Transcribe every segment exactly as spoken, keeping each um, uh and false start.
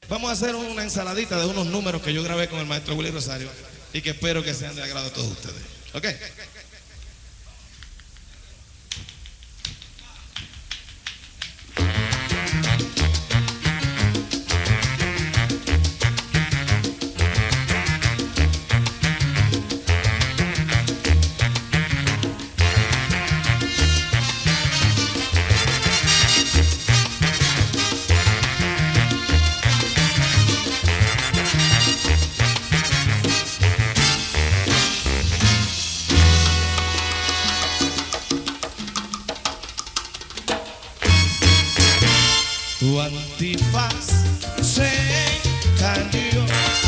Vamos a hacer una ensaladita de unos números que yo grabé con el maestro Willy Rosario y que espero que sean de agrado a todos ustedes. ¿Ok? Tu antifaz se cayó,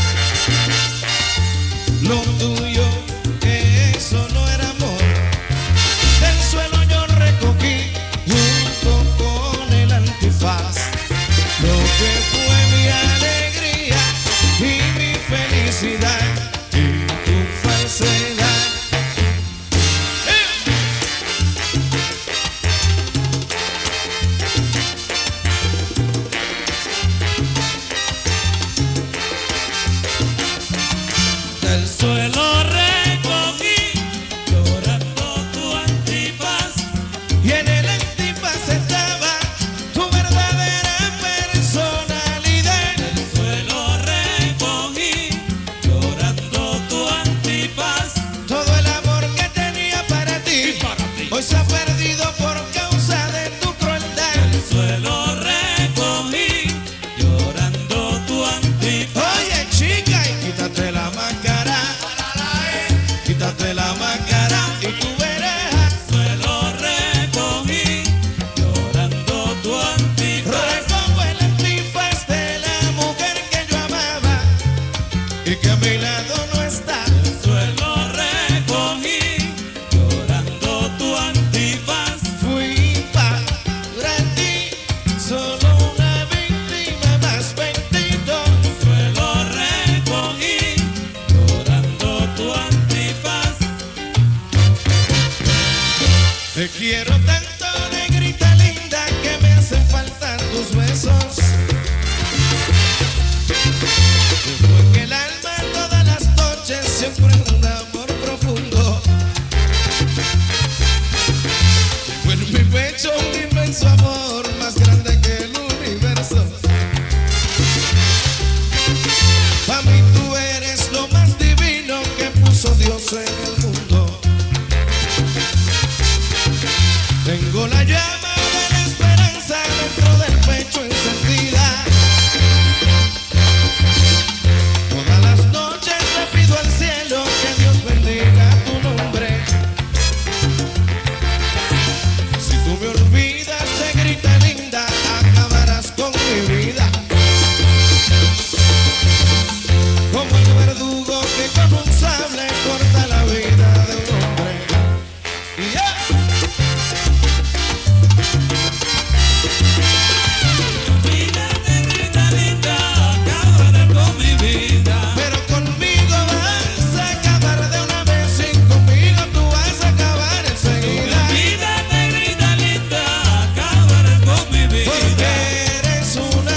lo tuyo, eso no era amor. Del suelo yo recogí junto con el antifaz lo que fue mi alegría y mi felicidad y tu falsedad. Del suelo recogí llorando tu antifaz Y en el antifaz estaba tu verdadera personalidad. del suelo recogí llorando tu antifaz Todo el amor que tenía para y ti para ti. hoy se ha perdido por causa de tu crueldad. Del suelo recogí llorando tu antifaz. Oye chica, y quítate la máscara, quítate la máscara y tú verás. Suelo recogí llorando tu antifaz. Recojo el antifaz de la mujer que yo amaba y que a mi lado no está. Del suelo recogí llorando tu antifaz. Fui para ti solo una víctima más bendito. Suelo recogí llorando tu antifaz. Te quiero tanto, negrita linda, que me hacen falta tus besos. Tengo en el alma todas las noches siempre un amor profundo. Tengo en mi pecho un inmenso amor más grande que el universo. Para mí tú eres lo más divino que puso Dios en el mundo. Tengo la llama de la esperanza dentro del pecho encendida. Todas las noches le pido al cielo que Dios bendiga tu nombre. Si tú me olvidas, negrita linda, acabarás con mi vida. Como el verdugo que con un sable corta la vida de un hombre. Y ya. Mira, negrita linda, acabaré con mi vida. Pero conmigo vas a acabar de una vez y conmigo tú vas a acabar enseguida. Mira, negrita linda, acabaré con mi vida. Porque eres una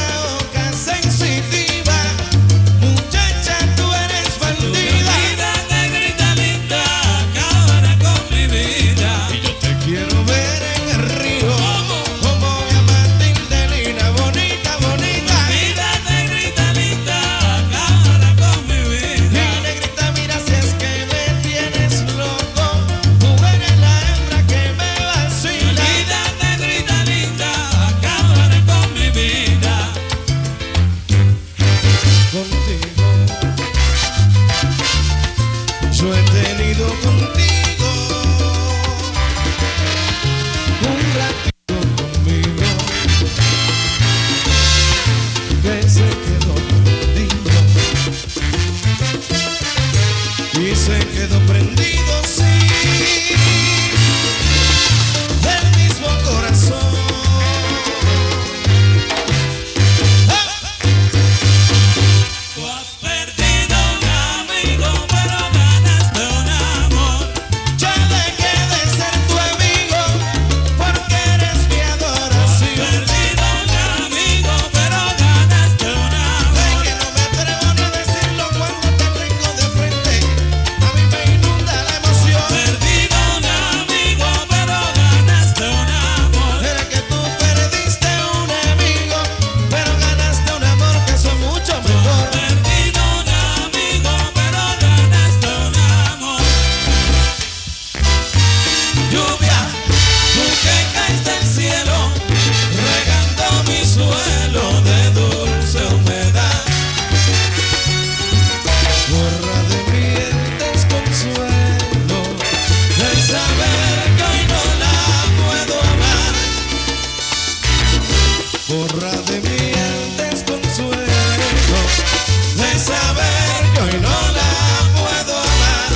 de mí el desconsuelo de saber que hoy no la puedo amar.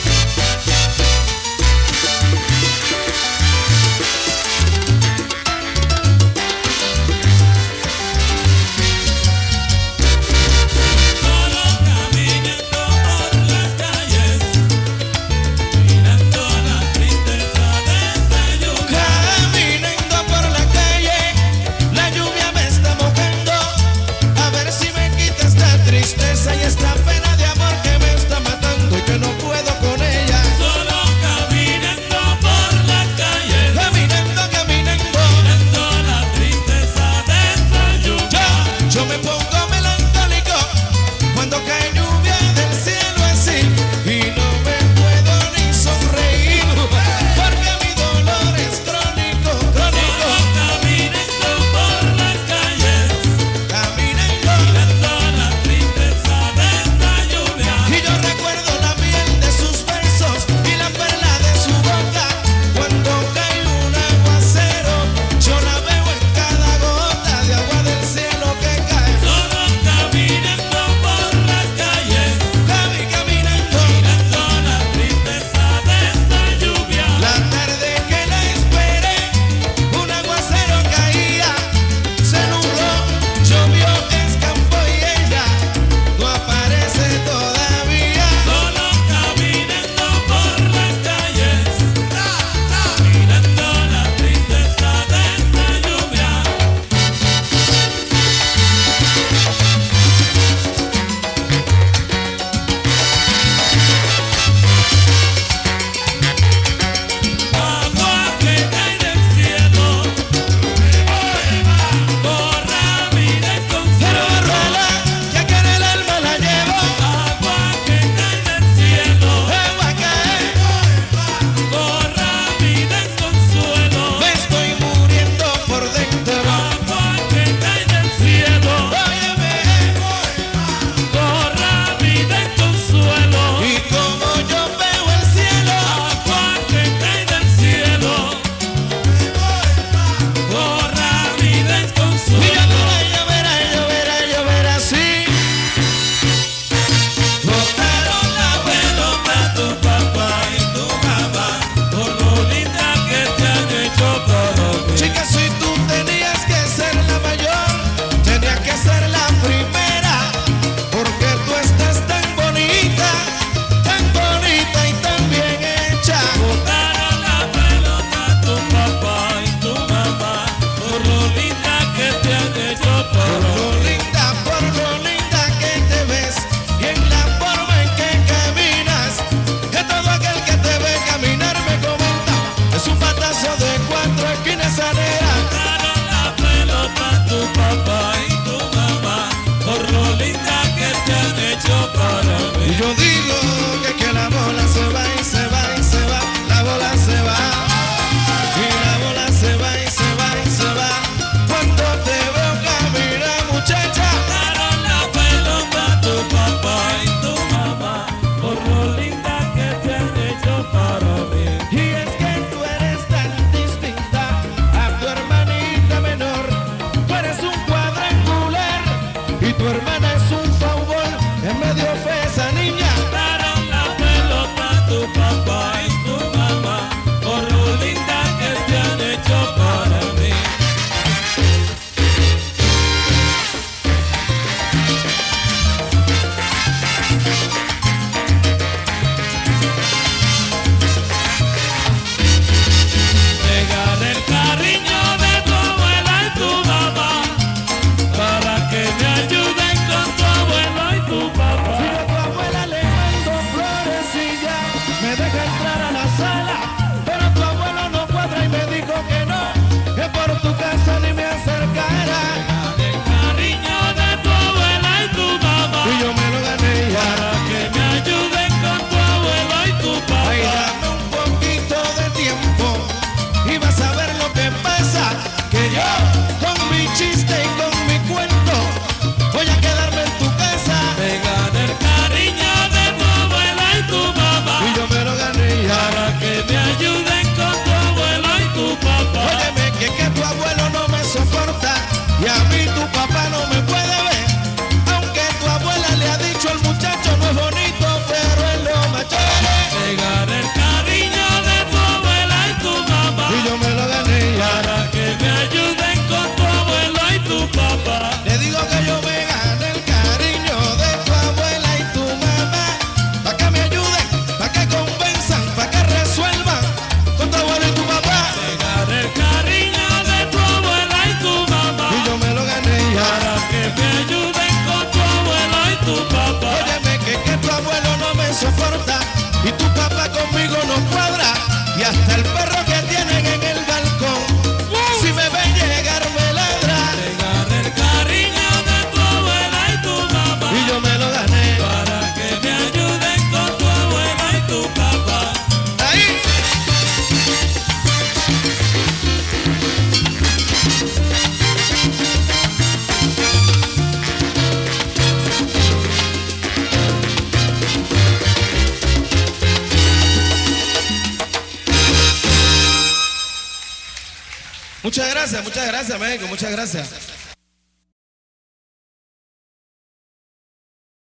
Solo caminando por las calles, mirando la tristeza de esta lluvia. Caminando por la calle, la lluvia me está mojando. A ver si me quita esta tristeza y esta pena de amor que me está matando y que no puedo con ella. Solo caminando por las calles, Caminando, caminando, mirando la tristeza de esta lluvia. yo, yo me pongo melancólico cuando cae lluvia del cielo así y no me puedo ni sonreír porque mi dolor es crónico, crónico. Solo caminando por las calles, Caminando. mirando la tristeza de esta lluvia. Y yo recuerdo la miel de sus besos y la perla de su boca. Cuando cae un aguacero, yo la veo en cada gota de agua del cielo que cae. Solo caminando por las calles, Cami caminando, mirando la tristeza de esta lluvia. la tarde que la esperé, un aguacero caía, se nubló, llovió, escampó y ella no aparece todavía. Solo caminando por las calles, mirando la tristeza de esta lluvia. Agua que cae del cielo, borra mi Pero desconsuelo. arruela, ya que en el alma la llevo, Agua que cae del cielo, agua cae, borra mi desconsuelo. me estoy muriendo por dentro. Agua que cae del cielo, Óyeme, borra mi desconsuelo. y como yo veo el cielo, Agua que cae del cielo, borra mi y yo desconsuelo. veré, yo veré, yo veré, yo veré así. Botaron la Pelota tu papá y tu mamá, por lo linda que te han hecho para mí. chica, si tú tenías que ser la mayor, tenías que ser la primera, porque tú estás tan bonita, tan bonita y tan bien hecha. Botaron la pelota tu papá y tu mamá, por lo linda que te han hecho Por para lo mí. linda, por lo linda que te ves y en la forma en que caminas, que todo aquel que te ve caminar me comenta, es un patazo de cuatro esquinas sanera. Botaron la pelota tu papá y tu mamá, por lo linda que te han hecho para mí. Y yo digo que, que la bola se va y se va y se va, la bola se va, y la bola se va y se va y se va, cuando te veo caminar muchacha. Botaron la pelota tu papá y tu mamá, por lo linda que te han hecho para mí. Y es que tú eres tan distinta a tu hermanita menor. Tú eres un cuadrangular y tu hermana es un foul. Es medio fea esa niña. Botaron la pelota tu papá y tu mamá, por lo linda que te han hecho para mí. Me gané el cariño de tu abuela y tu mamá, para que me ayuden con papá no me puede ver, aunque tu abuela le ha dicho al muchacho no es bonito, pero es lo más chévere. Me gané el cariño de tu abuela y tu mamá, Y yo me lo gané ya. para que me ayuden con tu abuela y tu papá. Le digo que yo me gané el cariño de tu abuela y tu mamá, pa' que me ayuden, pa' que convenzan, pa' que resuelvan con tu abuelo y tu papá. Me gané el cariño de tu abuela y tu mamá, Y yo me lo gané ya. para que me ayuden con tu abuela y tu papá. Óyeme que, que tu abuelo no me soporta y tu papá conmigo no cuadra, y hasta el perro que tienen en el balcón, si me ve llegar me ladra. Me gané el cariño de tu abuela y tu mamá, Y yo me lo gané. para que me ayuden con tu abuela y tu papá. Ahí. Muchas gracias, muchas gracias, México, muchas gracias.